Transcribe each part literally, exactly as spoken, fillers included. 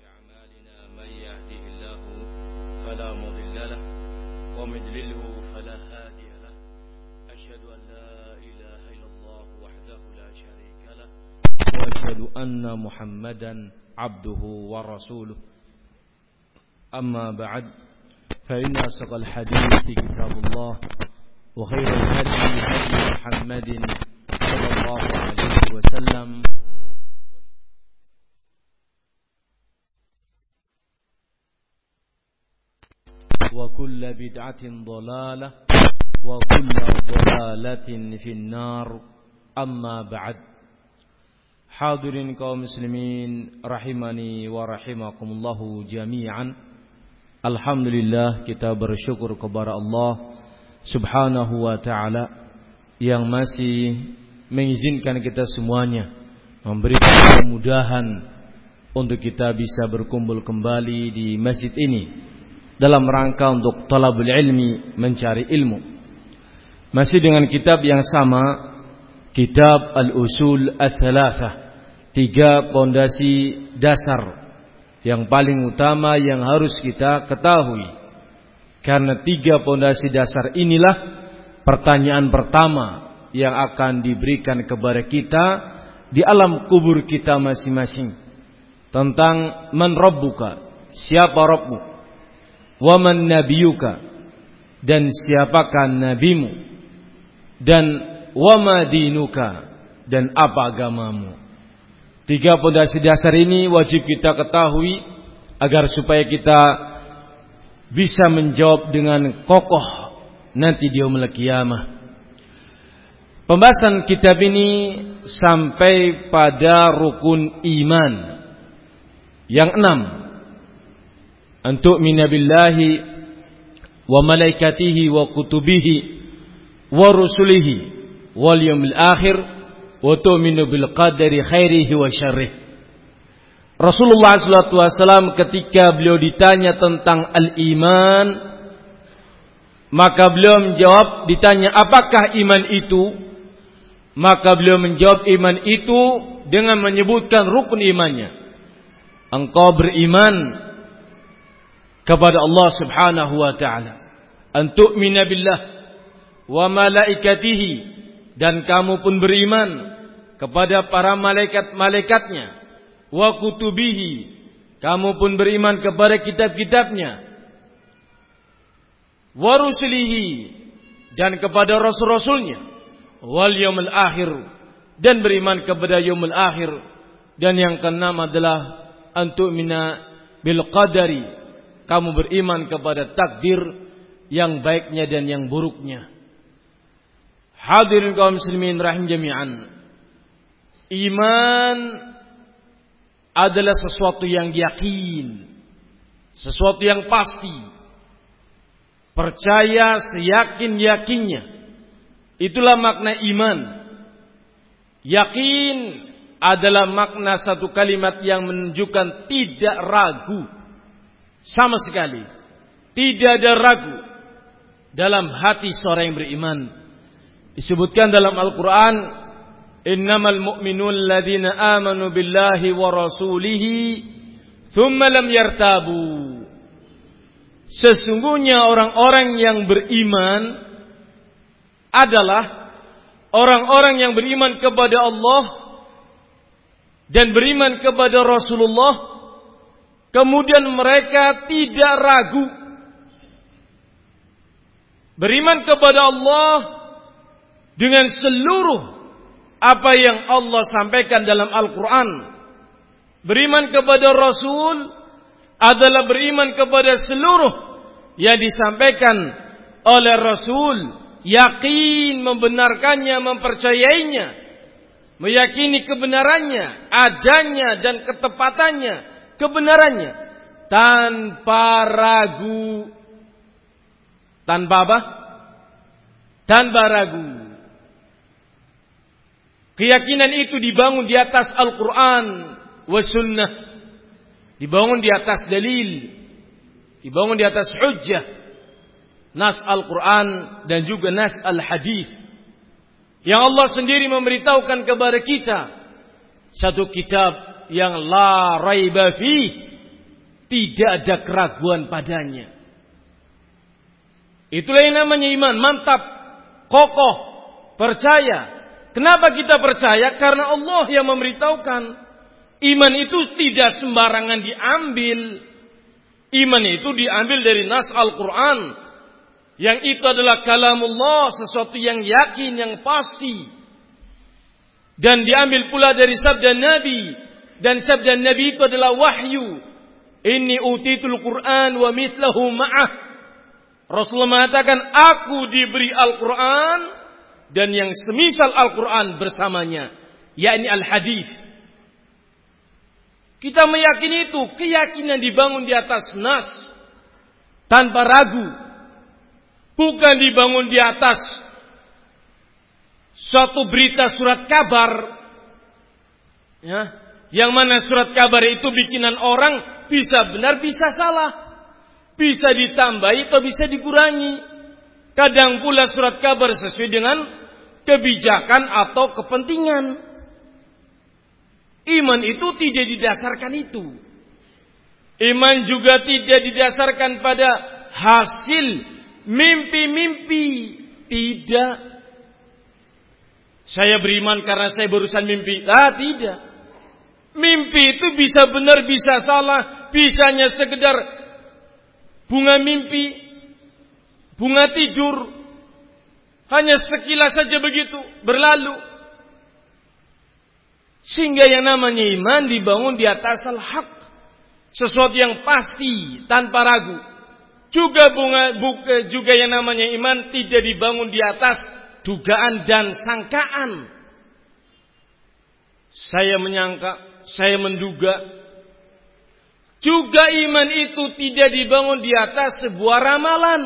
أعمالنا من يهده الله فلا مضل له ومن يضلل فلا هادي له أشهد أن لا إله إلا الله وحده لا شريك له وأشهد أن محمدا عبده ورسوله أما بعد فإن أصدق الحديث كتاب الله وخير الهدي هدي محمد صلى الله عليه وسلم وكل بدعة ضلالة وكل ضلالة في النار أما بعد. Hadirin kaum muslimin rahimani wa rahimakumullahu jami'an. Alhamdulillah, kita bersyukur kepada Allah Subhanahu wa ta'ala yang masih mengizinkan kita semuanya, memberikan kemudahan untuk kita bisa berkumpul kembali di masjid ini dalam rangka untuk talabul ilmi, mencari ilmu. Masih dengan kitab yang sama, kitab Al-Usul Ats-Tsalatsah, tiga pondasi dasar yang paling utama yang harus kita ketahui. Karena tiga pondasi dasar inilah pertanyaan pertama yang akan diberikan kepada kita di alam kubur kita masing-masing. Tentang man rabbuka, siapa Rabbmu, wa man nabiyuka, dan siapakah nabimu, dan wa ma dinuka, dan apa agamamu. Tiga pondasi dasar ini wajib kita ketahui agar supaya kita bisa menjawab dengan kokoh nanti di yaumul qiyamah. Pembahasan kitab ini sampai pada rukun iman yang enam. Antu'mina billahi wa malaikatihi wa kutubihi wa rusulihi wal yaumil akhir wa tu'minu bil qadari khairihi wa syarrih. Rasulullah sallallahu alaihi wasallam ketika beliau ditanya tentang al-iman, maka beliau menjawab, ditanya apakah iman itu, maka beliau menjawab iman itu dengan menyebutkan rukun imannya. Engkau beriman kepada Allah Subhanahu wa ta'ala, an tu'mina billah wa malaikatihi, dan kamu pun beriman kepada para malaikat-malaikatnya, wa kutubihi, kamu pun beriman kepada kitab-kitabnya, wa rusulihi, dan kepada rasul-rasulnya, wal yaumil akhir, dan beriman kepada yaumil akhir, dan yang keenam adalah antu'mina bil qadari, kamu beriman kepada takdir yang baiknya dan yang buruknya. Hadirin kaum muslimin rahim jami'an. Iman adalah sesuatu yang yakin, sesuatu yang pasti. Percaya seyakin-yakinnya. Itulah makna iman. Yakin adalah makna satu kalimat yang menunjukkan tidak ragu sama sekali. Tidak ada ragu dalam hati seorang yang beriman. Disebutkan dalam Al-Quran, innamal mu'minun ladhina amanu billahi wa rasulihi thumma lam yartabu. Sesungguhnya orang-orang yang beriman adalah orang-orang yang beriman kepada Allah dan beriman kepada Rasulullah, kemudian mereka tidak ragu. Beriman kepada Allah dengan seluruh apa yang Allah sampaikan dalam Al-Quran. Beriman kepada Rasul adalah beriman kepada seluruh yang disampaikan oleh Rasul. Yakin membenarkannya, mempercayainya, meyakini kebenarannya, adanya dan ketepatannya, kebenarannya, tanpa ragu. Tanpa apa? Tanpa ragu. Keyakinan itu dibangun di atas Al-Quran wa sunnah. Dibangun di atas dalil. Dibangun di atas hujjah. Nas Al-Quran dan juga nas Al-Hadith. Yang Allah sendiri memberitahukan kepada kita. Satu kitab yang la raiba fi, Tidak ada keraguan padanya. Itulah yang namanya iman. Mantap, kokoh, percaya. Kenapa kita percaya? Karena Allah yang memberitahukan. Iman itu tidak sembarangan diambil. Iman itu diambil dari nas Al-Quran. Yang itu adalah kalamullah, sesuatu yang yakin, yang pasti. Dan diambil pula dari sabda Nabi. Dan sabda Nabi itu adalah wahyu. Inni utitul Quran wa mithlahu ma'ah. Rasulullah mengatakan, aku diberi Al-Quran dan yang semisal Al-Quran bersamanya, yakni Al-Hadis. Kita meyakini itu, keyakinan dibangun di atas nas, tanpa ragu. Bukan dibangun di atas suatu berita surat kabar, ya, yang mana surat kabar itu bikinan orang, bisa benar, bisa salah. Bisa ditambahi atau bisa dikurangi. Kadang pula surat kabar sesuai dengan kebijakan atau kepentingan. Iman itu tidak didasarkan itu. Iman juga tidak didasarkan pada hasil mimpi-mimpi. Tidak. Saya beriman karena saya barusan mimpi. Ah, tidak. Mimpi itu bisa benar, bisa salah. Bisanya sekedar bunga mimpi, bunga tidur. Hanya sekilas saja begitu, berlalu. Sehingga yang namanya iman dibangun di atas al-haq. Sesuatu yang pasti, tanpa ragu. Juga bunga, buka, juga yang namanya iman tidak dibangun di atas dugaan dan sangkaan. Saya menyangka, saya menduga. Juga iman itu tidak dibangun di atas sebuah ramalan.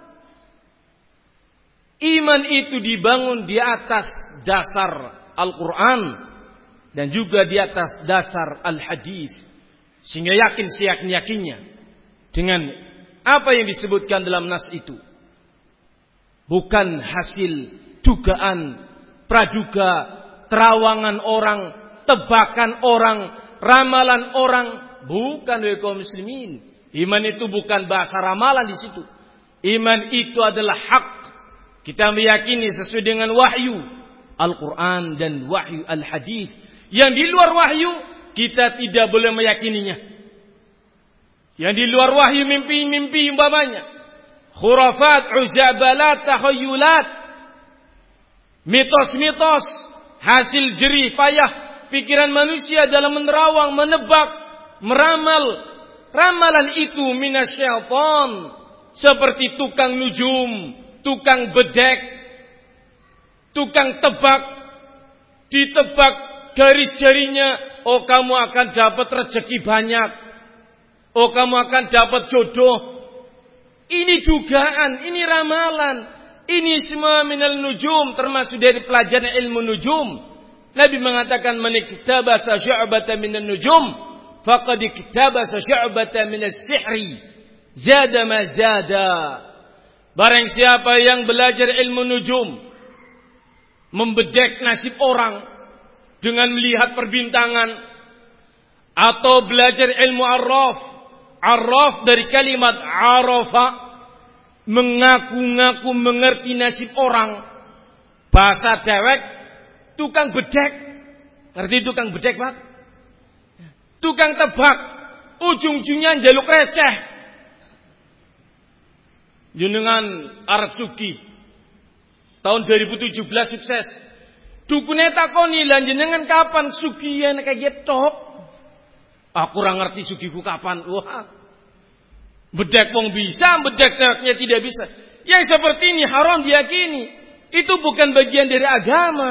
Iman itu dibangun di atas dasar Al-Quran. Dan juga di atas dasar Al-Hadis. Sehingga yakin seyakin-yakinnya. Dengan apa yang disebutkan dalam nas itu. Bukan hasil dugaan, praduga, terawangan orang, tebakan orang, ramalan orang. Bukan dari kaum muslimin. Iman itu bukan bahasa ramalan di situ. Iman itu adalah hak. Kita meyakini sesuai dengan wahyu Al-Quran dan wahyu Al-Hadis. Yang di luar wahyu kita tidak boleh meyakininya. Yang di luar wahyu mimpi-mimpi umpamanya, khurafat, uzabalat, tahayyulat, mitos-mitos, hasil jerih payah pikiran manusia dalam menerawang, menebak, meramal. Ramalan itu minasyaitan. Seperti tukang nujum, tukang bedek, tukang tebak. Ditebak garis jarinya, oh kamu akan dapat rezeki banyak, oh kamu akan dapat jodoh. Ini dugaan, ini ramalan. Ini semua minal nujum, termasuk dari pelajaran ilmu nujum. Nabi mengatakan, man iktabasa syu'batan minan nujum faqad iktabasa syu'batan minas sihri zada ma zada. Barang siapa yang belajar ilmu nujum, membedek nasib orang dengan melihat perbintangan, atau belajar ilmu arraf. Arraf dari kalimat arafa, mengaku-ngaku mengerti nasib orang. Bahasa dewek, tukang bedek. Ngerti tukang bedek, Pak? Tukang tebak, ujung-ujungnya njaluk receh. Jenengan arep sugih. Tahun dua ribu tujuh belas sukses. Dukune takoni, lan jenengan kapan sugihan kayak gitu? Aku ora ngerti sugihku kapan. Wah. Bedek wong bisa, bedek deweknya tidak bisa. Yang seperti ini haram diyakini. Itu bukan bagian dari agama.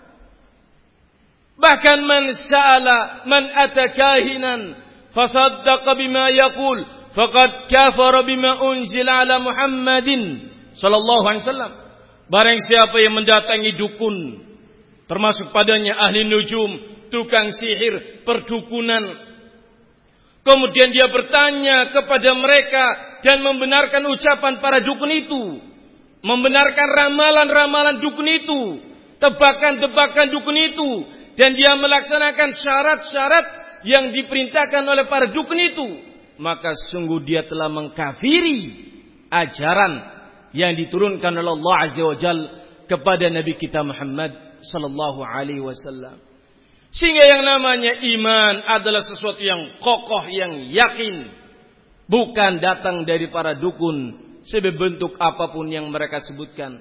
Bahkan man sa'ala man atakahinan fasaddaqa bima yaqul faqad kafara bima unzila ala Muhammadin sallallahu alaihi wasallam. Barang siapa yang mendatangi dukun, termasuk padanya ahli nujum, tukang sihir, perdukunan, kemudian dia bertanya kepada mereka dan membenarkan ucapan para dukun itu, membenarkan ramalan-ramalan dukun itu, tebakan-tebakan dukun itu, dan dia melaksanakan syarat-syarat yang diperintahkan oleh para dukun itu. maka sungguh dia telah mengkafiri ajaran yang diturunkan oleh Allah Azza wa Jalla kepada Nabi kita Muhammad sallallahu alaihi wasallam. Sehingga yang namanya iman adalah sesuatu yang kokoh, yang yakin, bukan datang dari para dukun sebentuk apapun yang mereka sebutkan.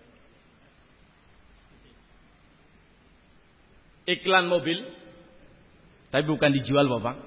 Iklan mobil, tapi bukan dijual Bapak.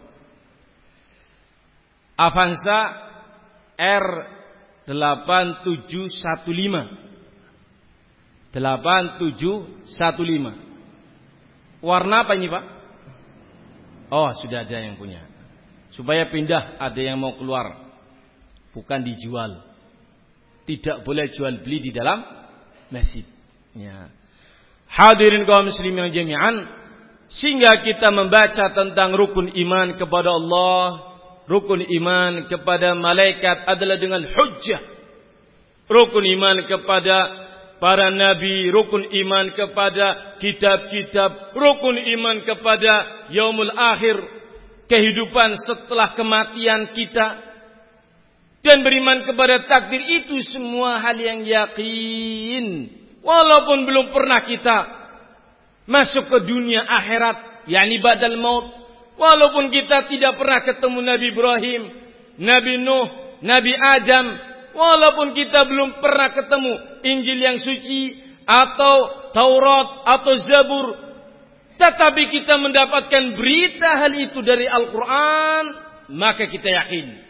Avanza R delapan tujuh satu lima delapan tujuh satu lima. Warna apa ini Pak? Oh, sudah ada yang punya. Supaya pindah, ada yang mau keluar. Bukan dijual. Tidak boleh jual beli di dalam masjid. Ya. Hadirin kaum muslimin jami'an, sehingga kita membaca tentang rukun iman kepada Allah, rukun iman kepada malaikat adalah dengan hujjah. Rukun iman kepada para nabi, rukun iman kepada kitab-kitab, rukun iman kepada yaumul akhir, kehidupan setelah kematian kita, dan beriman kepada takdir, itu semua hal yang yakin. Walaupun belum pernah kita masuk ke dunia akhirat, yakni ba'dal maut, walaupun kita tidak pernah ketemu Nabi Ibrahim, Nabi Nuh, Nabi Adam, walaupun kita belum pernah ketemu Injil yang suci atau Taurat atau Zabur, tetapi kita mendapatkan berita hal itu dari Al-Quran, maka kita yakin.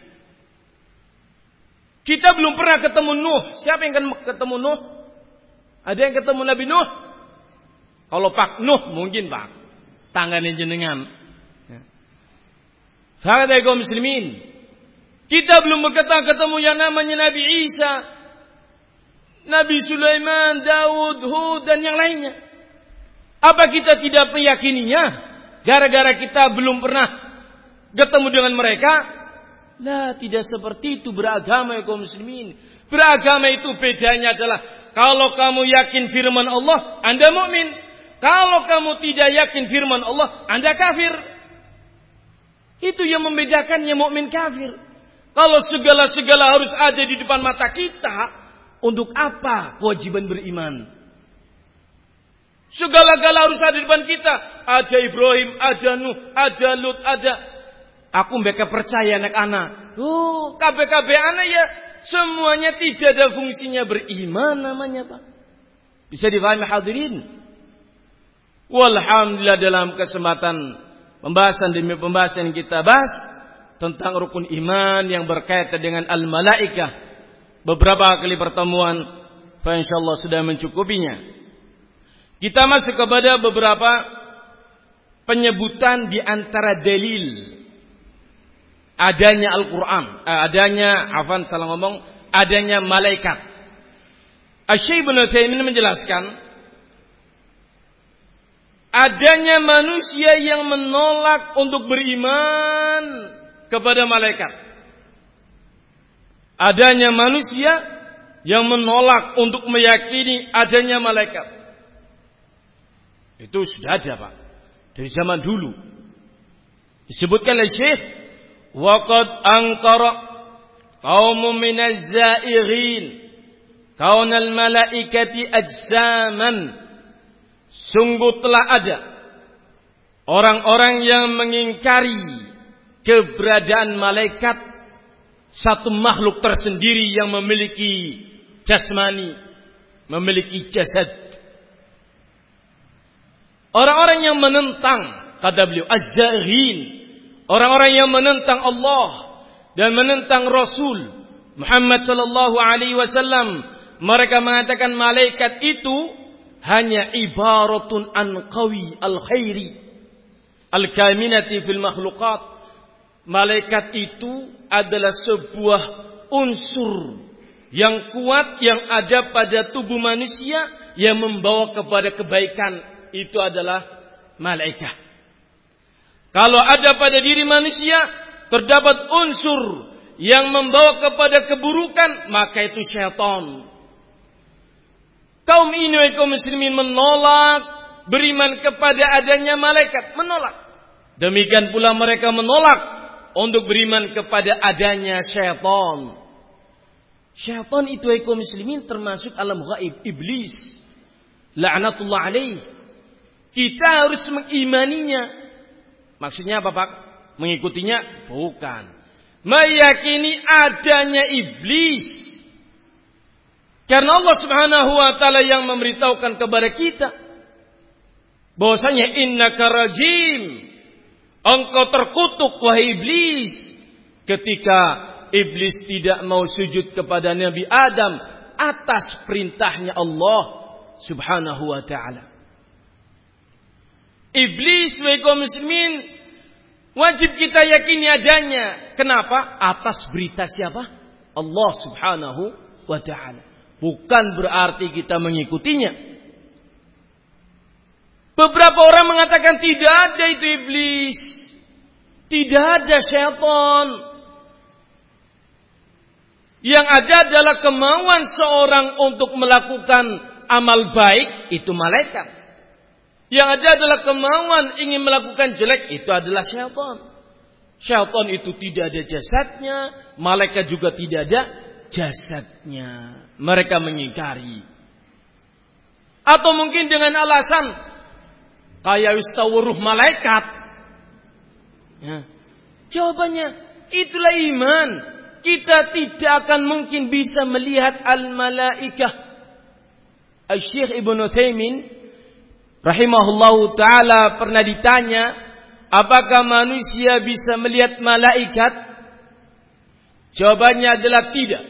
Kita belum pernah ketemu Nuh. Siapa yang akan ketemu Nuh? Ada yang ketemu Nabi Nuh? Kalau Pak Nuh mungkin Pak, tangannya jenengan. Sahabat kaum muslimin, kita belum ketemu yang namanya Nabi Isa, Nabi Sulaiman, Daud, Hud, dan yang lainnya. Apa kita tidak meyakininya gara-gara kita belum pernah ketemu dengan mereka? Lah, tidak seperti itu beragama ya kaum muslimin. Beragama itu bedanya adalah kalau kamu yakin firman Allah, Anda mukmin. Kalau kamu tidak yakin firman Allah, Anda kafir. Itu yang membedakannya mukmin kafir. Kalau segala-segala harus ada di depan mata kita, untuk apa kewajiban beriman? Segala-gala harus ada di depan kita. Ada Ibrahim, ada Nuh, ada Lut, ada. Aku mereka percaya anak-anak. Oh, K B K B anak ya. Semuanya tidak ada fungsinya beriman namanya Pak. Bisa dipahami hadirin? Walhamdulillah, dalam kesempatan pembahasan demi pembahasan kita bahas tentang rukun iman yang berkaitan dengan al-malaikah. Beberapa kali pertemuan, insyaallah sudah mencukupinya. Kita masuk kepada beberapa penyebutan di antara dalil adanya Al-Quran, eh, adanya, afan salah ngomong, adanya malaikat. Asy-Syaikh Ibnu Utsaimin menjelaskan adanya manusia yang menolak untuk beriman kepada malaikat. Adanya manusia yang menolak untuk meyakini adanya malaikat. Itu sudah ada Pak, dari zaman dulu. Disebutkan oleh Syekh, waqad ankara qaumun minaz za'irin kaunal malaikati ajsaman. Sungguh telah ada orang-orang yang mengingkari keberadaan malaikat, satu makhluk tersendiri yang memiliki jasmani, memiliki jasad. Orang-orang yang menentang, kata beliau, az-za'in, orang-orang yang menentang Allah dan menentang Rasul Muhammad sallallahu alaihi wasallam, mereka mengatakan malaikat itu hanya ibaratun an qawi al-khairi al-kaminati fil makhluqat. Malaikat itu adalah sebuah unsur yang kuat yang ada pada tubuh manusia yang membawa kepada kebaikan. Itu adalah malaikat. Kalau ada pada diri manusia terdapat unsur yang membawa kepada keburukan, maka itu syaitan. Kaum ini, kaum muslimin, menolak beriman kepada adanya malaikat, menolak. Demikian pula mereka menolak untuk beriman kepada adanya syaitan. Syaitan itu kaum muslimin termasuk alam gaib, iblis. La'natullah alaih. Kita harus mengimaninya. Maksudnya apa, Pak? Mengikutinya? Bukan. Meyakini adanya iblis. Karena Allah Subhanahu wa taala yang memberitahukan kepada kita bahwasanya innaka rajim. Engkau terkutuk wahai iblis. Ketika iblis tidak mau sujud kepada Nabi Adam atas perintahnya Allah Subhanahu wa taala. Iblis wahai kaum muslimin wajib kita yakini adanya. Kenapa? Atas berita siapa? Allah Subhanahu wa taala. Bukan berarti kita mengikutinya. Beberapa orang mengatakan tidak ada itu iblis. Tidak ada syaitan. Yang ada adalah kemauan seorang untuk melakukan amal baik, itu malaikat. Yang ada adalah kemauan ingin melakukan jelek, itu adalah syaitan. Syaitan itu tidak ada jasadnya, malaikat juga tidak ada jasadnya. Mereka mengingkari. Atau mungkin dengan alasan kayak istawuruh malaikat. Ya. Jawabannya, itulah iman. Kita tidak akan mungkin bisa melihat al-malaikah. Al-Syekh Ibn Utsaimin rahimahullahu ta'ala pernah ditanya, apakah manusia bisa melihat malaikat? Jawabannya adalah tidak.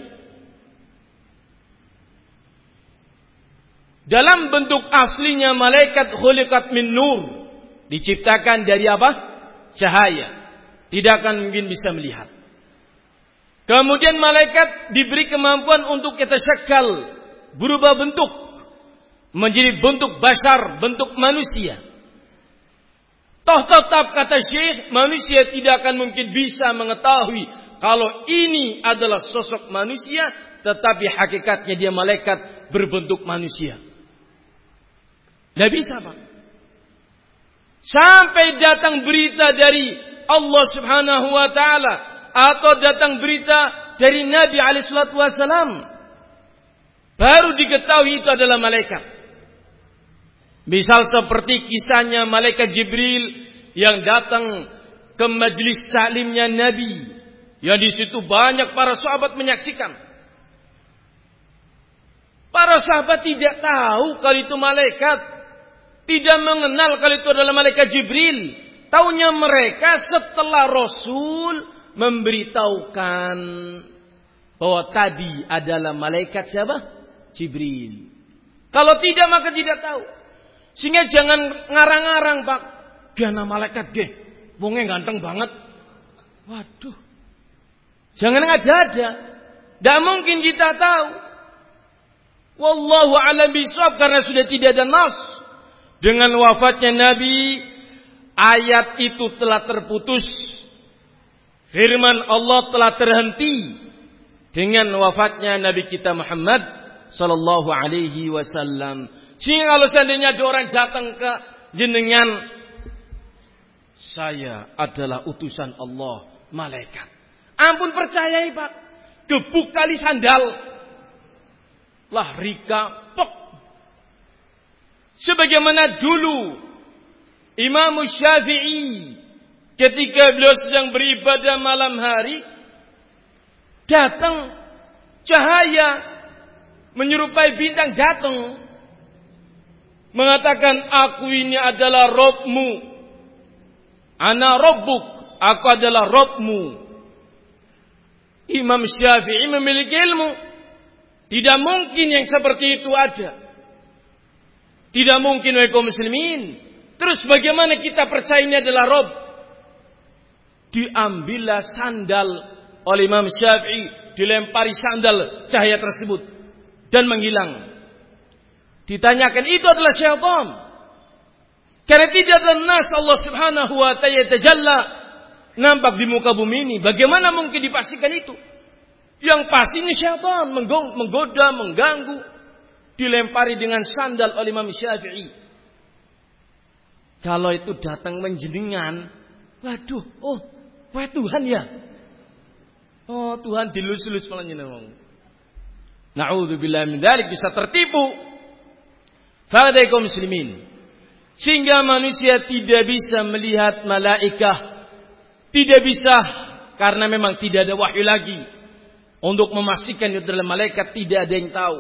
Dalam bentuk aslinya malaikat khuliqat min nur. Diciptakan dari apa? Cahaya. Tidak akan mungkin bisa melihat. Kemudian malaikat diberi kemampuan untuk kita syakal. Berubah bentuk. Menjadi bentuk basar, bentuk manusia. Toh tetap kata Syekh, manusia tidak akan mungkin bisa mengetahui kalau ini adalah sosok manusia, tetapi hakikatnya dia malaikat berbentuk manusia. Tidak bisa, Pak. Sampai datang berita dari Allah Subhanahu wa taala atau datang berita dari Nabi alaihi salatu wasallam, baru diketahui itu adalah malaikat. Misal seperti kisahnya malaikat Jibril yang datang ke majelis taklimnya Nabi, yang di situ banyak para sahabat menyaksikan. Para sahabat tidak tahu kalau itu malaikat. Tidak mengenal kalau itu adalah malaikat Jibril. Taunya mereka setelah Rasul memberitahukan bahwa tadi adalah malaikat siapa? Jibril. Kalau tidak maka tidak tahu. Sehingga jangan ngarang-ngarang, Pak. Dia nama malaikat deh. Wongnya ganteng banget. Waduh. Jangan ada-ada. Tidak mungkin kita tahu. Wallahu a'lam bishawab, karena sudah tidak ada nas. Dengan wafatnya Nabi, ayat itu telah terputus. Firman Allah telah terhenti dengan wafatnya Nabi kita Muhammad sallallahu alaihi wasallam. Sehingga kalau seandainya ada orang datang ke jenengan, saya adalah utusan Allah, malaikat. Ampun percayai, Pak. Gebuk tali sandal. Lah rika pok. Sebagaimana dulu Imam Syafi'i ketika beliau sedang beribadah malam hari, datang cahaya menyerupai bintang datang mengatakan, aku ini adalah Rabbmu, ana Rabbuk, aku adalah Rabbmu. Imam Syafi'i memiliki ilmu. Tidak mungkin yang seperti itu ada. Tidak mungkin wahai kaum muslimin. Terus bagaimana kita percaya ini adalah Rabb? Diambillah sandal oleh Imam Syafi'i, dilempari sandal cahaya tersebut dan menghilang. Ditanyakan, itu adalah syaitan. Karena tidak ada nas Allah Subhanahu wa ta'ala tajalla nampak di muka bumi ini. Bagaimana mungkin dipastikan itu? Yang pasti ini syaitan menggoda, mengganggu. Dilempari dengan sandal oleh Imam Syafi'i. Kalau itu datang menjenengan, waduh, oh Wah Tuhan ya. Oh Tuhan dilus-lus malah nyeneng. Na'udzubillah min dzalik, bisa tertipu. Fa'adai kaum muslimin. Sehingga manusia tidak bisa melihat malaikah. Tidak bisa karena memang tidak ada wahyu lagi. Untuk memastikan itu adalah malaikat tidak ada yang tahu.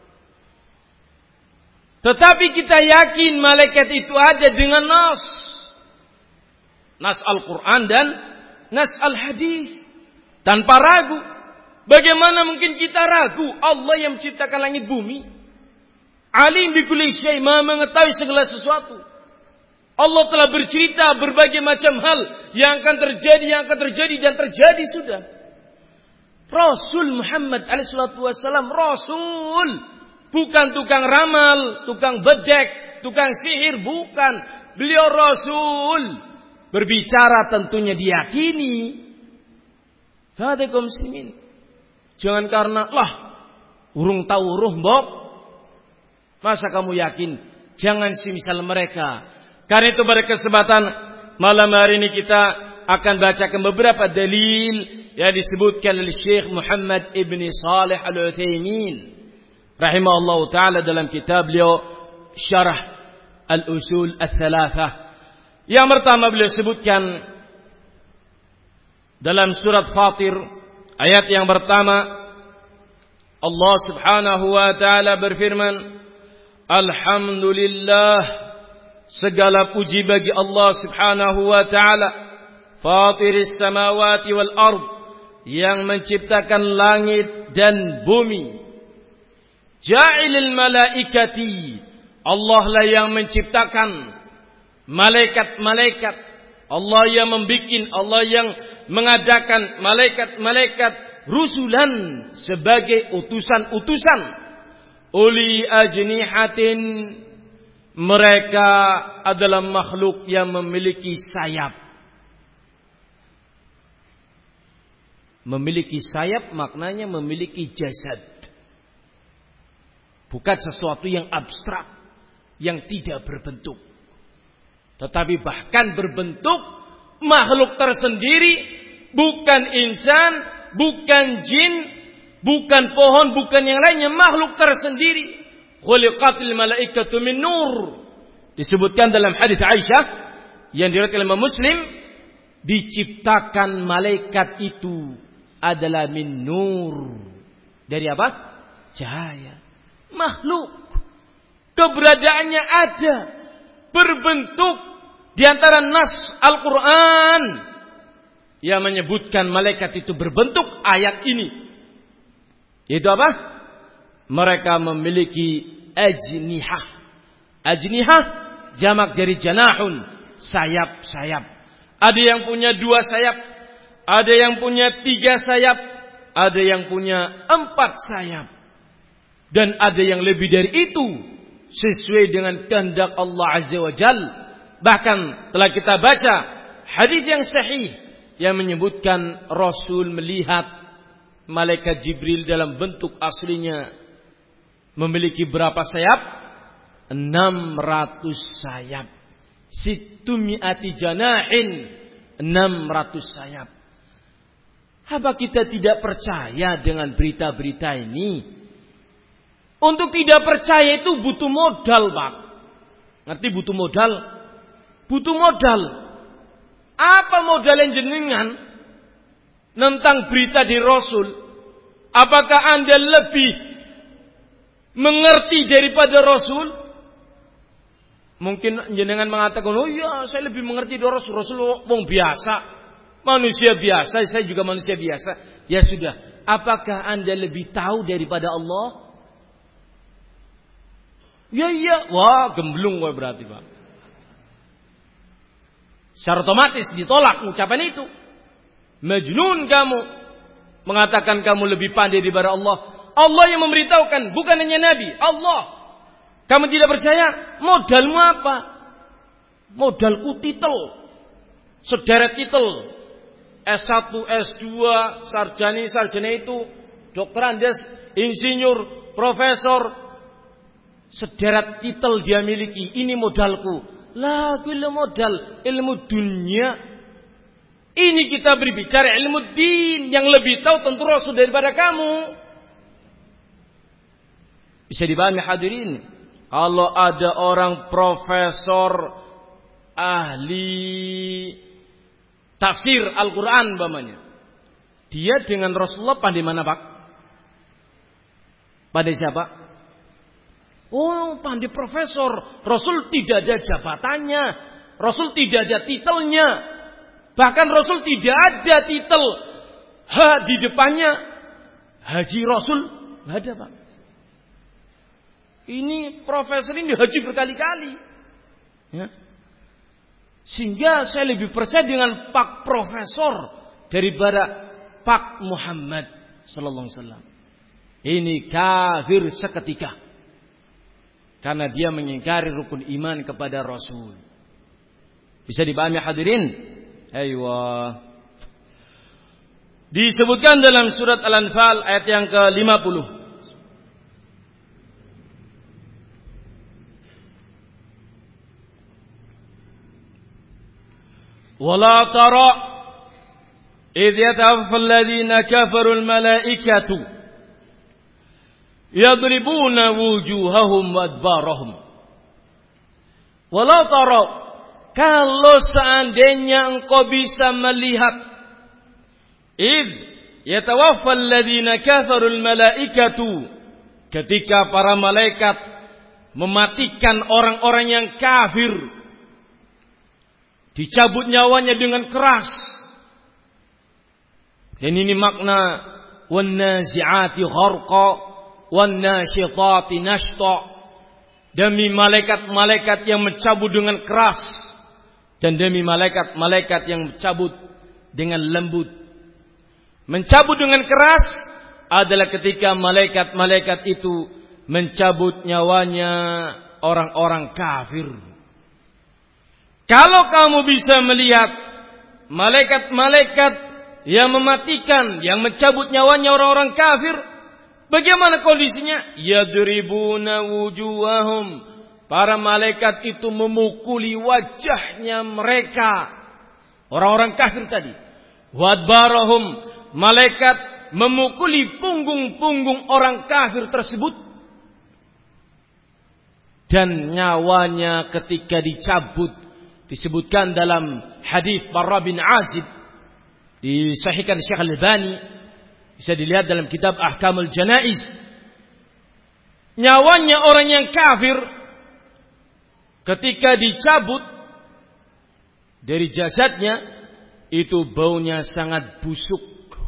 Tetapi kita yakin malaikat itu ada dengan nas. Nas Al-Quran dan nas Al-Hadis. Tanpa ragu. Bagaimana mungkin kita ragu Allah yang menciptakan langit bumi? Alim bi kulli syai', Maha mengetahui segala sesuatu. Allah telah bercerita berbagai macam hal yang akan terjadi, yang akan terjadi dan terjadi sudah. Rasul Muhammad alaihi salatu wasallam Rasul, bukan tukang ramal, tukang bedek, tukang sihir, bukan. Beliau Rasul. Berbicara tentunya diyakini. Fadai kaum muslimin. Jangan karena lah urung tahu uruh mbok. Masa kamu yakin? Jangan semisal mereka. Karena itu pada kesempatan malam hari ini kita akan bacakan beberapa dalil yang disebutkan oleh Syekh Muhammad Ibn Salih Al-Utsaimin rahimahullah ta'ala dalam kitab beliau Syarah Al-Usul Al-Thalathah. Yang pertama beliau sebutkan dalam surat Fatir ayat yang pertama, Allah Subhanahu wa taala berfirman, Alhamdulillah, segala puji bagi Allah Subhanahu wa taala, Fatiris samawati wal ard, yang menciptakan langit dan bumi. Ja'ilil malaikati, Allah lah yang menciptakan malaikat-malaikat. Allah yang membikin, Allah yang mengadakan malaikat-malaikat rusulan sebagai utusan-utusan. Uli ajnihatin, mereka adalah makhluk yang memiliki sayap. Memiliki sayap maknanya memiliki jasad. Bukan sesuatu yang abstrak, yang tidak berbentuk. Tetapi bahkan berbentuk makhluk tersendiri, bukan insan, bukan jin, bukan pohon, bukan yang lainnya, makhluk tersendiri. Khuliqatil malaikatu min nur. Disebutkan dalam hadis Aisyah yang diriwayatkan oleh Muslim, diciptakan malaikat itu adalah min nur. Dari apa? Cahaya. Makhluk. Keberadaannya ada, berbentuk. Di antara nas Al-Quran yang menyebutkan malaikat itu berbentuk ayat ini. Itu apa? Mereka memiliki ajnihah. Ajnihah jamak dari janahun, sayap-sayap. Ada yang punya dua sayap, ada yang punya tiga sayap, ada yang punya empat sayap, dan ada yang lebih dari itu sesuai dengan kehendak Allah Azza wa Jalla. Bahkan telah kita baca hadis yang sahih yang menyebutkan Rasul melihat malaikat Jibril dalam bentuk aslinya memiliki berapa sayap? enam ratus sayap. Situmi'ati janahin, enam ratus sayap. Apa kita tidak percaya dengan berita-berita ini? Untuk tidak percaya itu butuh modal, Pak. Ngerti butuh modal? Butuh modal. Apa modal yang jenengan tentang berita di Rasul? Apakah Anda lebih mengerti daripada Rasul? Mungkin jenengan mengatakan, oh iya saya lebih mengerti dari Rasul. Rasul wong biasa, manusia biasa, saya juga manusia biasa. Ya sudah, apakah Anda lebih tahu daripada Allah? Ya iya, wah gemblung gue berarti Pak. Secara otomatis ditolak ucapan itu. Majnun kamu, mengatakan kamu lebih pandai daripada Allah. Allah yang memberitahukan, bukan hanya Nabi, Allah. Kamu tidak percaya? Modalmu apa? Modalku titel, sederet titel, S satu, S dua, sarjani, sarjana itu, dokter Andes, insinyur, profesor, sederet titel dia miliki. Ini modalku. Lah, gila modal ilmu dunia. Ini kita berbicara ilmu din, yang lebih tahu tentu Rasul daripada kamu. Bisa dipahami hadirin? Kalau ada orang profesor ahli tafsir Al-Quran umpamanya, dia dengan Rasulullah pandai mana Pak? Pandai siapa? Oh, pandai profesor. Rasul tidak ada jabatannya, Rasul tidak ada titelnya. Bahkan Rasul tidak ada titel H di depannya, Haji Rasul. Nggak ada Pak. Ini profesor ini haji berkali-kali, ya. Sehingga saya lebih percaya dengan Pak Profesor daripada Pak Muhammad Sallallahu Alaihi Wasallam. Ini kafir seketika, karena dia mengingkari rukun iman kepada Rasul. Bisa dipahami hadirin? Aywa. Disebutkan dalam surat Al-Anfal ayat yang ke lima puluh. Wala tara idh yatawaffa alladhina kafaru al-malaikatu yadribuna wujuhahum wa adbarahum. Wala tara, kalau seandainya engkau bisa melihat, id yatawaffal ladzina kafarul malaikatu, ketika para malaikat mematikan orang-orang yang kafir, dicabut nyawanya dengan keras. Dan ini makna wan nazi'ati gharqa wan nasyitati nashta, demi malaikat-malaikat yang mencabut dengan keras, dan demi malaikat-malaikat yang mencabut dengan lembut. Mencabut dengan keras adalah ketika malaikat-malaikat itu mencabut nyawanya orang-orang kafir. Kalau kamu bisa melihat malaikat-malaikat yang mematikan, yang mencabut nyawanya orang-orang kafir, bagaimana kondisinya? Yadribuna wujuhahum, para malaikat itu memukuli wajahnya mereka, orang-orang kafir tadi. Wadbarahum, malaikat memukuli punggung-punggung orang kafir tersebut. Dan nyawanya ketika dicabut, disebutkan dalam hadis Barra bin Azib, disahihkan Syekh Al-Albani, bisa dilihat dalam kitab Ahkamul Janaiz. Nyawanya orang yang kafir ketika dicabut dari jasadnya, itu baunya sangat busuk.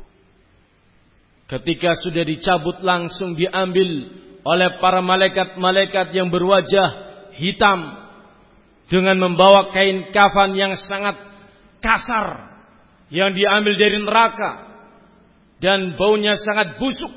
Ketika sudah dicabut, langsung diambil oleh para malaikat-malaikat yang berwajah hitam, dengan membawa kain kafan yang sangat kasar, yang diambil dari neraka, dan baunya sangat busuk.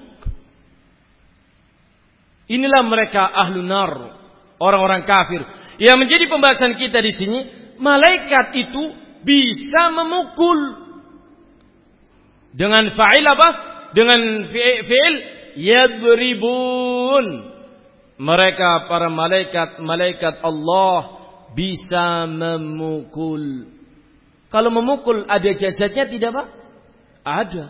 Inilah mereka ahlu nar, orang-orang kafir. Yang menjadi pembahasan kita di sini, malaikat itu bisa memukul dengan fa'il apa? Dengan fi'il yadribun. Mereka para malaikat-malaikat Allah bisa memukul. Kalau memukul ada jasadnya tidak Pak? Ada.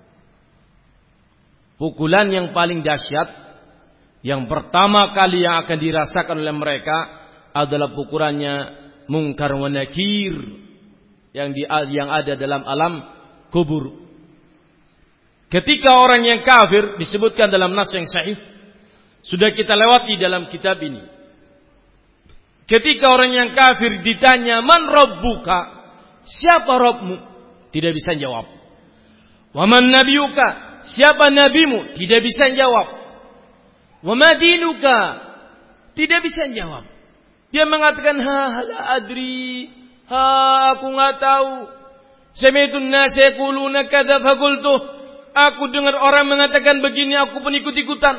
Pukulan yang paling dahsyat, yang pertama kali yang akan dirasakan oleh mereka adalah pukulannya Munkar wa Nakir yang di, yang ada dalam alam kubur. Ketika orang yang kafir disebutkan dalam nas yang sahih, sudah kita lewati dalam kitab ini. Ketika orang yang kafir ditanya, "Man rabbuka?" Siapa Rabbmu? Tidak bisa jawab. "Wa man nabiyuka?" Siapa nabimu? Tidak bisa jawab. "Wa ma dinuka?" Tidak bisa jawab. Dia mengatakan, "Ha la adri." Ha, aku enggak tahu. Sami'tun nas yaquluna kadza fa qultu. Aku dengar orang mengatakan begini, aku pun ikut-ikutan.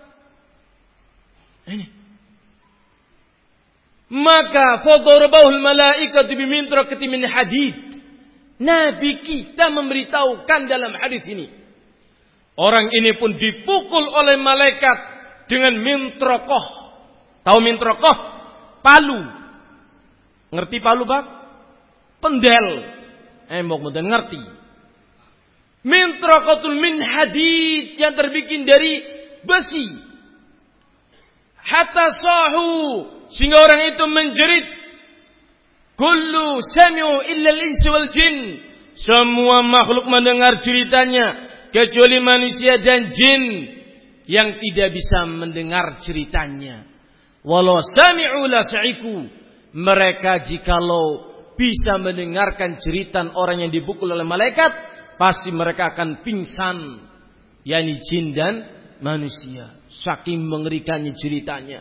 Ini. Maka fadarabahul malaikatu bimintraqati min hadid. Nabi kita memberitahukan dalam hadis ini. Orang ini pun dipukul oleh malaikat dengan mintraqah. Tahu mintraqah? Palu. Ngerti palu, Pak? Pendel. embok mboten ngerti. Mintraqatul min hadid, yang terbikin dari besi. Hatta sahu, sehingga orang itu menjerit. Kullu sami'u illa al-insi wal jin. Semua makhluk mendengar ceritanya kecuali manusia dan jin yang tidak bisa mendengar ceritanya. Walau sami'u la sa'iku. Mereka jikalau bisa mendengarkan cerita orang yang dipukul oleh malaikat, pasti mereka akan pingsan. Yani jin dan manusia. Saking mengerikannya ceritanya.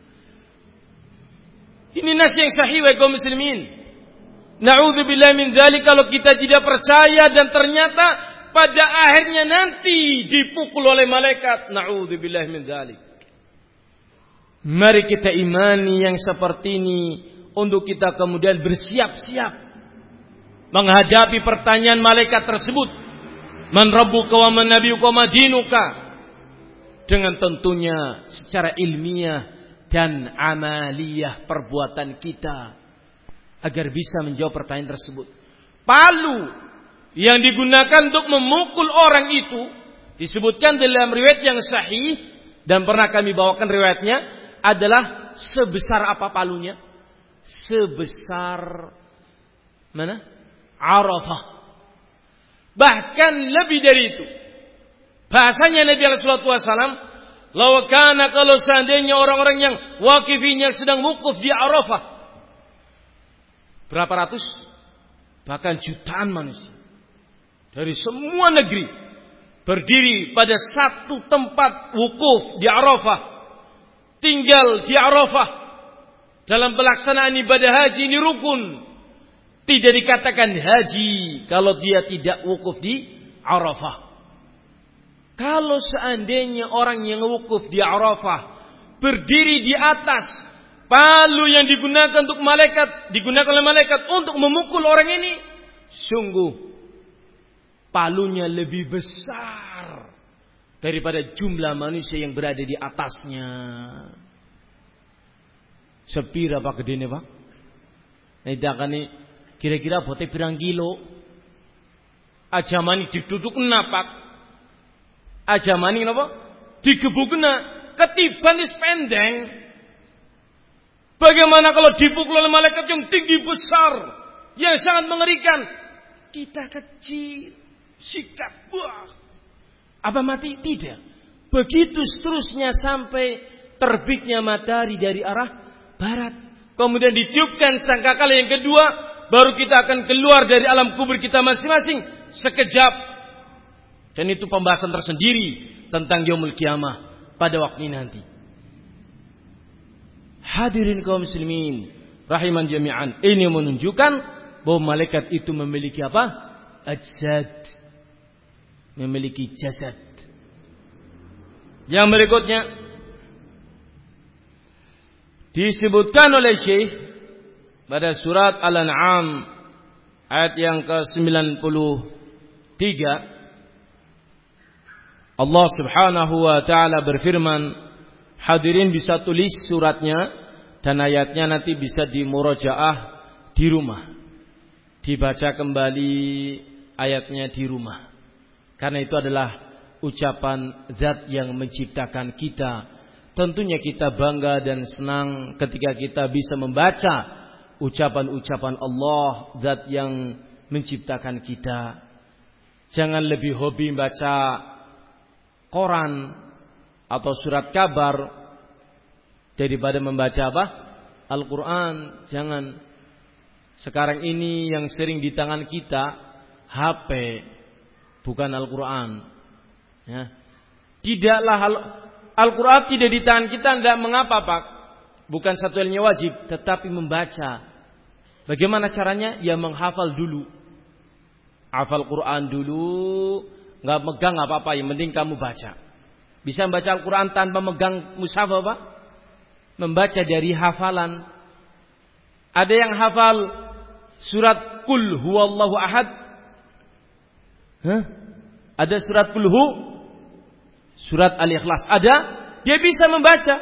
Ini nas yang sahih wa kaum muslimin. Na'udzubillah min dzalik, kalau kita tidak percaya dan ternyata pada akhirnya nanti dipukul oleh malaikat. Na'udzubillah min dzalik. Mari kita imani yang seperti ini untuk kita kemudian bersiap-siap menghadapi pertanyaan malaikat tersebut. Man rabbuka wa man nabiyuka wa ma dinuka. Dengan tentunya secara ilmiah dan amaliyah perbuatan kita agar bisa menjawab pertanyaan tersebut. Palu yang digunakan untuk memukul orang itu disebutkan dalam riwayat yang sahih dan pernah kami bawakan riwayatnya adalah sebesar apa palunya? Sebesar mana? Arafah. Bahkan lebih dari itu. Bahasanya Nabi alaihi wasallam, "Law kana," kalau seandainya orang-orang yang waqifinya sedang wukuf di Arafah. Berapa ratus? Bahkan jutaan manusia dari semua negeri berdiri pada satu tempat wukuf di Arafah. Tinggal di Arafah dalam pelaksanaan ibadah haji, ini rukun. Tidak dikatakan haji kalau dia tidak wukuf di Arafah. Kalau seandainya orang yang wukuf di Arafah berdiri di atas palu yang digunakan untuk malaikat, digunakan oleh malaikat untuk memukul orang ini, sungguh palunya lebih besar daripada jumlah manusia yang berada di atasnya. Sepira pak gedene pak? Ini kira-kira bote pirang kilo? Aja mani diduduk napak. Aja mani napa? Digebukna ketiban wis pendeng. Bagaimana kalau dipukul oleh malaikat yang tinggi besar, yang sangat mengerikan? Kita kecil, sikat, wah. Apa mati? Tidak. Begitu seterusnya sampai terbitnya matahari dari arah barat. Kemudian ditiupkan sangkakala yang kedua, baru kita akan keluar dari alam kubur kita masing-masing sekejap. Dan itu pembahasan tersendiri tentang yaumul kiamah pada waktu ini nanti. Hadirin kaum muslimin rahiman jami'an, ini menunjukkan bahwa malaikat itu memiliki apa? Ajsad. Memiliki jasad. Yang berikutnya disebutkan oleh Syekh pada surat Al-An'am ayat yang ke sembilan puluh tiga, Allah Subhanahu wa taala berfirman, hadirin bisa tulis suratnya dan ayatnya nanti bisa dimurajaah di rumah. Dibaca kembali ayatnya di rumah. Karena itu adalah ucapan zat yang menciptakan kita. Tentunya kita bangga dan senang ketika kita bisa membaca ucapan-ucapan Allah, zat yang menciptakan kita. Jangan lebih hobi baca koran atau surat kabar daripada membaca apa? Al-Quran. Jangan. Sekarang ini yang sering di tangan kita H P, bukan Al-Quran. Ya. Tidaklah Al-Quran tidak di tangan kita, tidak mengapa Pak. Bukan satu halnya wajib, tetapi membaca. Bagaimana caranya? Ya menghafal dulu. Hafal Quran dulu, nggak megang nggak apa-apa, yang penting kamu baca. Bisa membaca Al-Quran tanpa megang mushaf Pak? Membaca dari hafalan. Ada yang hafal surat Qul huwallahu ahad? Hah? Ada surat Qul hu? Surat Al-Ikhlas ada? Dia bisa membaca.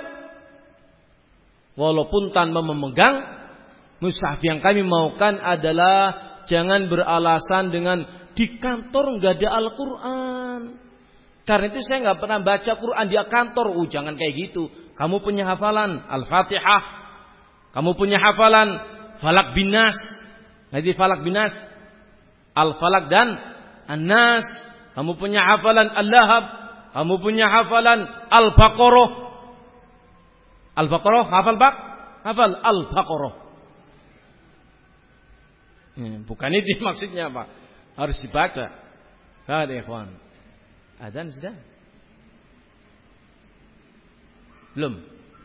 Walaupun tanpa memegang mushaf. Yang kami maukan adalah jangan beralasan dengan di kantor nggak ada Al-Quran. Karena itu saya nggak pernah baca Quran di kantor. Oh, jangan kayak gitu. Kamu punya hafalan Al-Fatihah, kamu punya hafalan Falak bin Nas. Nanti Falak bin Nas, Al-Falak dan An-Nas. Kamu punya hafalan Al-Lahab, kamu punya hafalan Al-Baqarah. Al-Baqarah, hafal Pak? Hafal Al-Baqarah. Bukan itu maksudnya Pak. Harus dibaca. Ada ikhwan. Adzan sudah? Belum.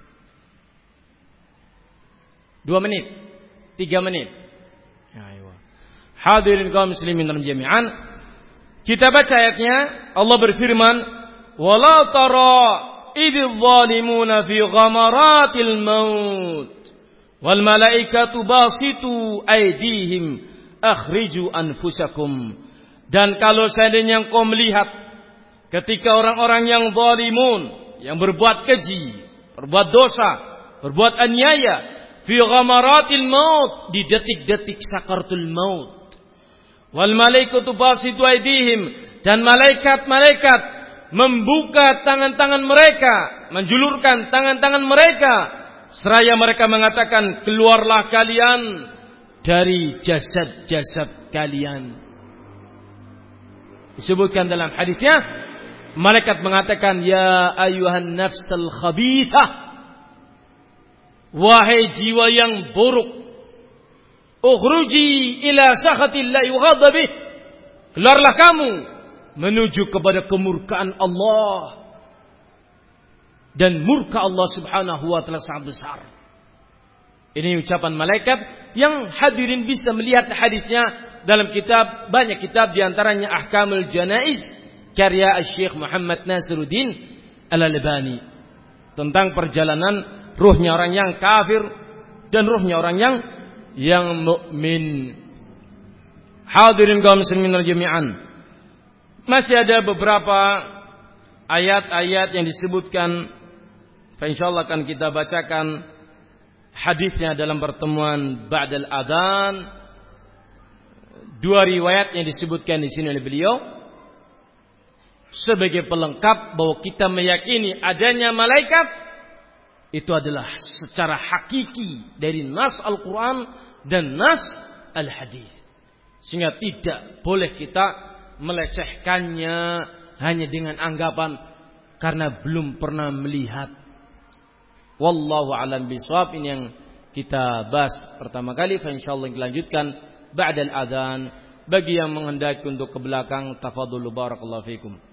Dua menit. Tiga menit. Ayo. Hadirin kaum muslimin dan jami'an. Kita baca ayatnya. Allah berfirman. Wala tara idh zalimuna fi ghamaratil maut. Wal malaikatu basitu aydihim akhriju anfusakum. Dan kalau seandainya engkau melihat ketika orang-orang yang zalimun, yang berbuat keji, berbuat dosa, berbuat aniaya, fi ghamaratil maut, di detik-detik sakaratul maut. Wal malaikatu basitu aydihim, dan malaikat-malaikat membuka tangan-tangan mereka, menjulurkan tangan-tangan mereka, seraya mereka mengatakan, keluarlah kalian dari jasad-jasad kalian. Disebutkan dalam hadisnya, malaikat mengatakan, ya ayuhan nafsal khabithah, wahai jiwa yang buruk, ukhruji ila sakhatillahi wa ghadabih, keluarlah kamu menuju kepada kemurkaan Allah, dan murka Allah subhanahu wa ta'ala sangat besar. Ini ucapan malaikat yang hadirin bisa melihat hadisnya dalam kitab, banyak kitab, diantaranya Ahkamul Janaiz karya Syekh Muhammad Nasiruddin Al-Albani, tentang perjalanan ruhnya orang yang kafir dan ruhnya orang yang yang mukmin. Hadirin kaum muslimin jami'an, masih ada beberapa ayat-ayat yang disebutkan, insyaallah akan kita bacakan hadisnya dalam pertemuan ba'dal adzan. Dua riwayat yang disebutkan di sini oleh beliau sebagai pelengkap bahwa kita meyakini adanya malaikat itu adalah secara hakiki dari nas Al-Quran dan nas Al-Hadis, sehingga tidak boleh kita melecehkannya hanya dengan anggapan karena belum pernah melihat. Wallahu a'lam bishawab. Ini yang kita bahas pertama kali. Insyaallah kita lanjutkan ba'dal adzan. Bagi yang menghendaki untuk ke belakang, tafadhalu barakallahu fikum.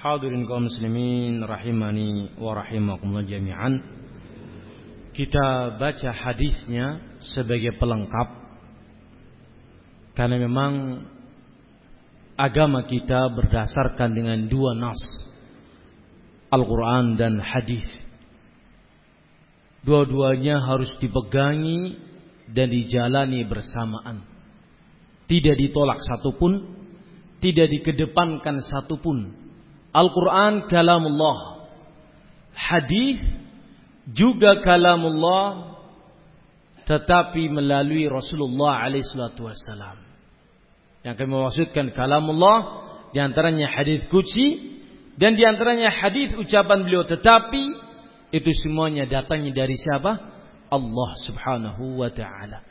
Hadirin kaum muslimin rahimani wa rahimakumullah jami'an. Kita baca hadisnya sebagai pelengkap, karena memang agama kita berdasarkan dengan dua nas, Al-Quran dan hadis. Dua-duanya harus dipegangi dan dijalani bersamaan. Tidak ditolak satupun, tidak dikedepankan satupun. Al-Quran kalamullah, hadis juga kalamullah, tetapi melalui Rasulullah alaihi salatu wassalam. Yang kami maksudkan kalamullah diantaranya hadis qudsi dan diantaranya hadis ucapan beliau, tetapi itu semuanya datangnya dari siapa? Allah subhanahu wa ta'ala.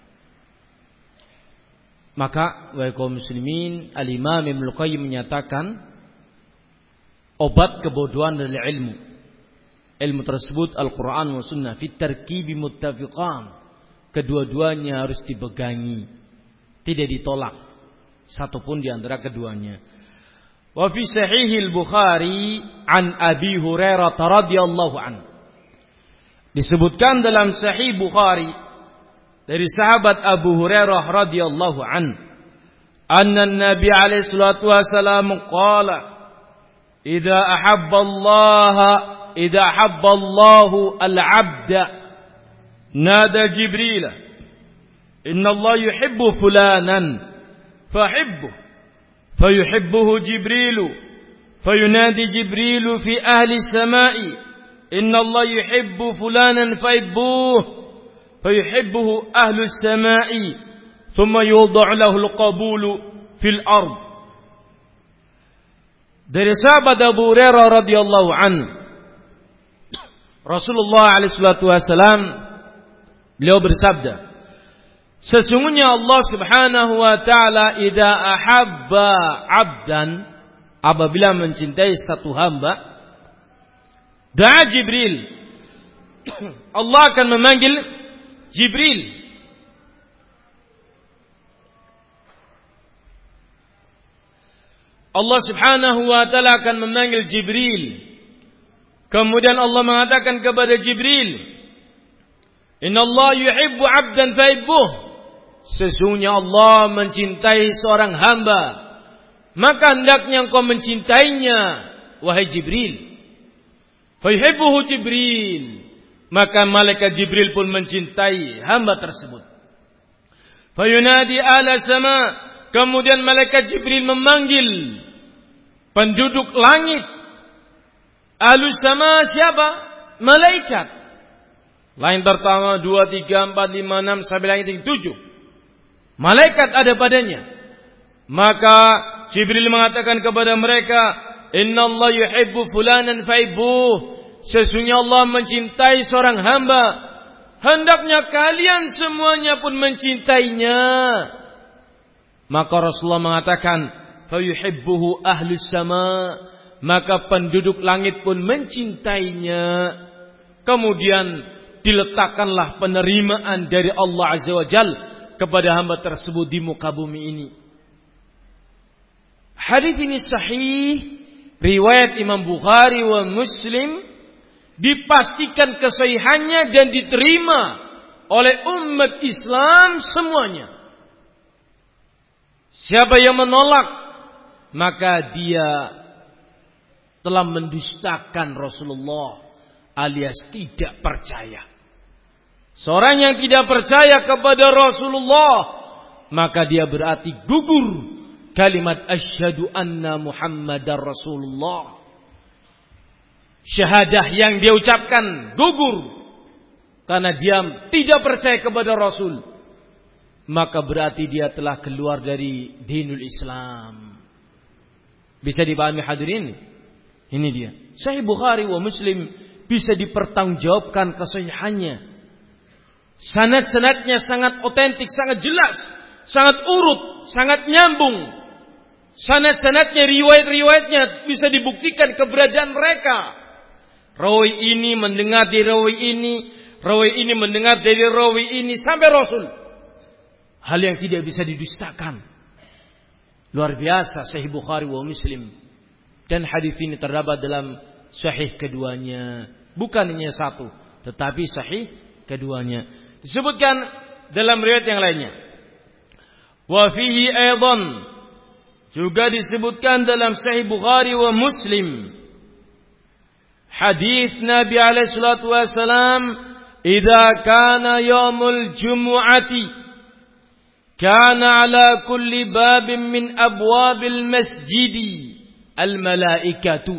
Maka wahai kaum muslimin, Al-Imam Ibnu Qayyim menyatakan obat kebodohan adalah ilmu. Ilmu tersebut Al-Quran wa Sunnah fit tarkibi muttafiqan. Kedua-duanya harus dipegangi, tidak ditolak satupun di antara keduanya. Wa fi sahih al-Bukhari an Abi Hurairah radhiyallahu an. Disebutkan dalam Sahih Bukhari dari sahabat Abu Hurairah radhiyallahu an, anna Nabi alaihi salatu wasallam qala, إذا أحب الله إذا أحب الله العبد نادى جبريل إن الله يحب فلانا فحبه فيحبه جبريل فينادي جبريل في أهل السماء إن الله يحب فلانا فحبوه فيحبه أهل السماء ثم يوضع له القبول في الأرض. Dari sahabat Abu Hurairah radhiyallahu an, Rasulullah alaihi salatu wasallam beliau bersabda, sesungguhnya Allah subhanahu wa ta'ala idza ahabba 'abdan, apabila mencintai satu hamba, da'a Jibril, Allah akan memanggil Jibril. Allah subhanahu wa ta'ala akan memanggil Jibril. Kemudian Allah mengatakan kepada Jibril, Inna Allah yuhibbu 'abdan fahibbuh. Sesungguhnya Allah mencintai seorang hamba, maka hendaknya engkau mencintainya, wahai Jibril. Fayuhibbuhu Jibril, maka malaikat Jibril pun mencintai hamba tersebut. Fayunadi ala sama, kemudian malaikat Jibril memanggil penduduk langit. Ahlus sama siapa? Malaikat. Langit pertama, dua, tiga, empat, lima, enam, sampai langit yang tujuh. Malaikat ada padanya. Maka Jibril mengatakan kepada mereka, Inna Allah yuhibbu fulanan fahibbuh. Sesungguhnya Allah mencintai seorang hamba, hendaknya kalian semuanya pun mencintainya. Maka Rasulullah mengatakan, fayuhibbuhu ahlus sama, maka penduduk langit pun mencintainya. Kemudian diletakkanlah penerimaan dari Allah Azza wa Jalla kepada hamba tersebut di muka bumi ini. Hadis ini sahih, riwayat Imam Bukhari wa Muslim, dipastikan kesahihannya dan diterima oleh umat Islam semuanya. Siapa yang menolak, maka dia telah mendustakan Rasulullah, alias tidak percaya. Seorang yang tidak percaya kepada Rasulullah, maka dia berarti gugur kalimat asyhadu anna Muhammadar Rasulullah. Syahadah yang dia ucapkan gugur karena dia tidak percaya kepada Rasul. Maka berarti dia telah keluar dari dinul Islam. Bisa dipahami hadirin? Ini dia. Sahih Bukhari wa Muslim bisa dipertanggungjawabkan kesahihannya. Sanad-sanadnya sangat otentik, sangat jelas, sangat urut, sangat nyambung. Sanad-sanadnya, riwayat-riwayatnya bisa dibuktikan keberadaan mereka. Rawi ini mendengar dari rawi ini, rawi ini mendengar dari rawi ini sampai Rasul. Hal yang tidak bisa didustakan. Luar biasa Sahih Bukhari wa Muslim. Dan hadis ini terdapat dalam sahih keduanya. Bukan hanya satu, tetapi sahih keduanya. Disebutkan dalam riwayat yang lainnya. Wa fihi aidan, juga disebutkan dalam sahih Bukhari wa Muslim. Hadis Nabi alaihi salatu wasalam, "Idza kana yaumul jumu'ati, kana ala kulli babin min abwabil masjidi al-malaikatu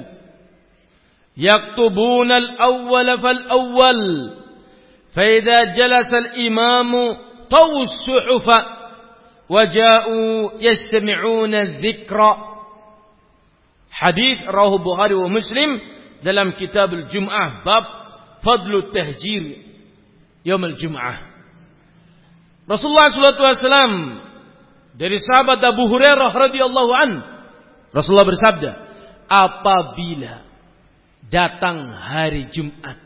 yaktubuna al-awwal fal-awwal, fa idza jalasa al-imamu tawu as-suhufa wa ja'u yastami'una adh-dhikra." Hadis rawahu Bukhari wa Muslim dalam kitab al-Jum'ah, bab fadlu tahjir yaum al-Jum'ah. Rasulullah sallallahu alaihi wasallam dari sahabat Abu Hurairah radhiyallahu an, Rasulullah bersabda, apabila datang hari Jumat,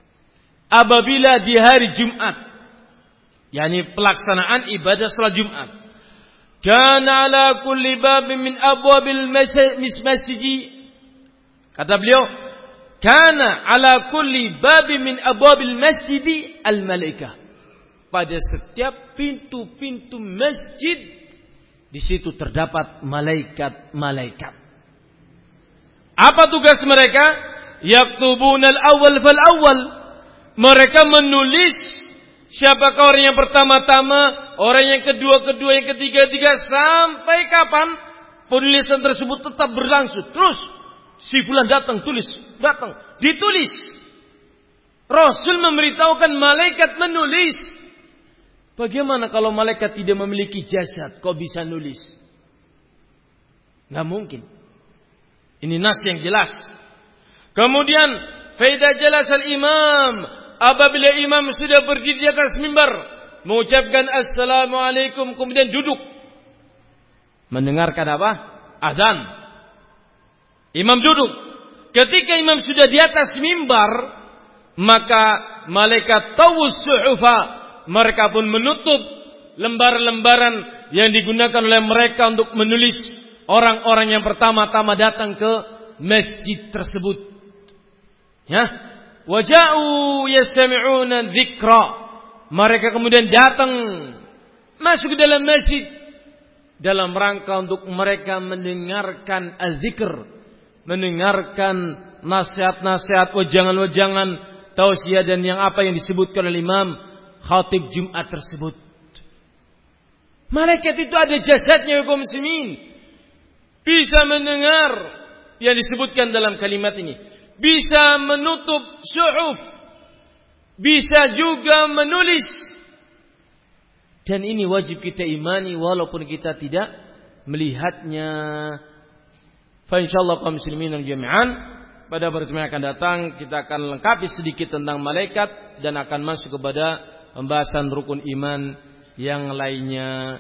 apabila di hari Jumat, yakni pelaksanaan ibadah salat Jumat, kana ala kulli babin min abwabil masjid, kata beliau, kana ala kulli babi min abwabil masjidi al-malaikah. Pada setiap pintu-pintu masjid di situ terdapat malaikat-malaikat. Apa tugas mereka? Yaktubuna al-awwal fal-awwal. Mereka menulis siapakah orang yang pertama-tama, orang yang kedua-kedua, yang ketiga-tiga, sampai kapan penulisan tersebut tetap berlangsung. Terus si fulan datang, tulis, datang, ditulis. Rasul memberitahukan malaikat menulis. Bagaimana kalau malaikat tidak memiliki jasad, kok bisa nulis? Nggak mungkin. Ini nas yang jelas. Kemudian, faida jelas al-imam, apabila imam sudah berdiri di atas mimbar, mengucapkan assalamualaikum, kemudian duduk, mendengarkan apa? Azan. Imam duduk. Ketika imam sudah di atas mimbar, maka malaikat tawus suhufa, mereka pun menutup lembar-lembaran yang digunakan oleh mereka untuk menulis orang-orang yang pertama-tama datang ke masjid tersebut. Ya, waja'u yastami'una dzikra. Mereka kemudian datang masuk ke dalam masjid dalam rangka untuk mereka mendengarkan az-zikr, mendengarkan nasihat-nasihat, wejangan-wejangan, tausiah dan yang apa yang disebutkan oleh Imam Khatib Jumat tersebut. Malaikat itu ada jasadnya, kaum muslimin. Bisa mendengar yang disebutkan dalam kalimat ini. Bisa menutup suhuf. Bisa juga menulis. Dan ini wajib kita imani walaupun kita tidak melihatnya. Fa insyaallah kaum muslimin yang jami'an, pada pertemuan akan datang kita akan lengkapi sedikit tentang malaikat dan akan masuk kepada pembahasan rukun iman yang lainnya.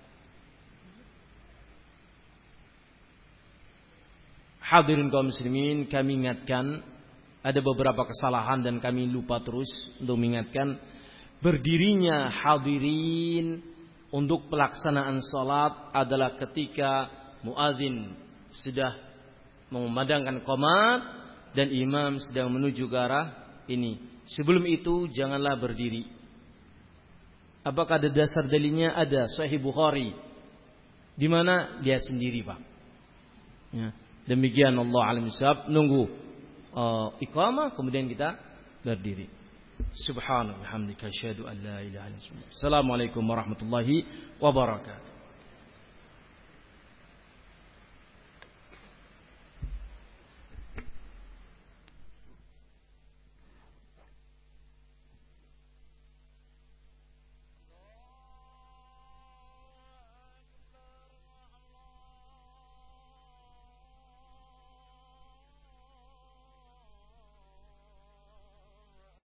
Hadirin kaum muslimin, kami ingatkan ada beberapa kesalahan dan kami lupa terus untuk mengingatkan berdirinya hadirin untuk pelaksanaan salat adalah ketika muadzin sudah memandangkan qomat dan imam sedang menuju ke arah ini. Sebelum itu janganlah berdiri. Apakah ada dasar dalilnya? Ada, Sahih Bukhari. Di mana? Lihat sendiri, Pak. Ya. Demikian Allah alam bisawab. Nunggu uh, iqamah kemudian kita berdiri. Subhanallah, hamdika, asyhadu an la ilaha illa anta. Assalamualaikum warahmatullahi wabarakatuh.